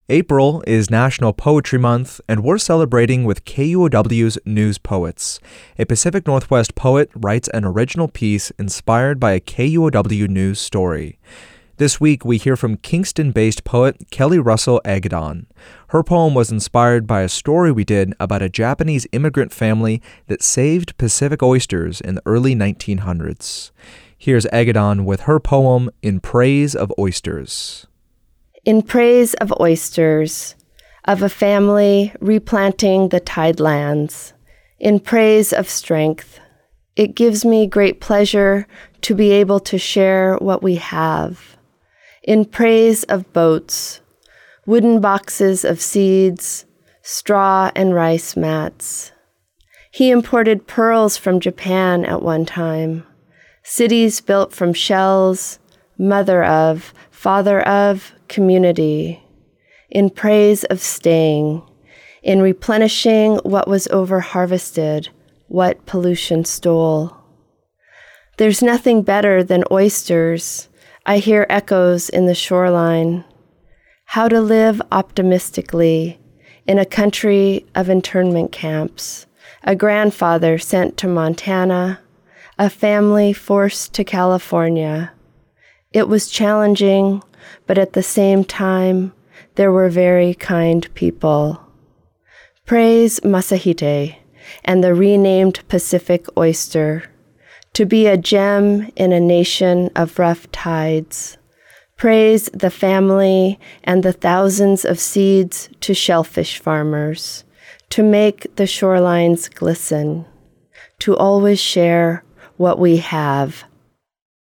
April is National Poetry Month, and we're celebrating with KUOW's News Poets. A Pacific Northwest poet writes an original piece inspired by a KUOW news story. This week, we hear from Kingston-based poet Kelly Russell Agaddon. Her poem was inspired by a story we did about a Japanese immigrant family that saved Pacific oysters in the early 1900s. Here's Agaddon with her poem, In Praise of Oysters. In praise of oysters, of a family replanting the tidelands, in praise of strength, it gives me great pleasure to be able to share what we have. In praise of boats, wooden boxes of seeds, straw and rice mats. He imported pearls from Japan at one time, cities built from shells, mother of, father of, community, in praise of staying, in replenishing what was over-harvested, what pollution stole. There's nothing better than oysters. I hear echoes in the shoreline. How to live optimistically in a country of internment camps, a grandfather sent to Montana, a family forced to California. It was challenging, but at the same time, there were very kind people. Praise Masahite and the renamed Pacific oyster, to be a gem in a nation of rough tides. Praise the family and the thousands of seeds to shellfish farmers, to make the shorelines glisten, to always share what we have.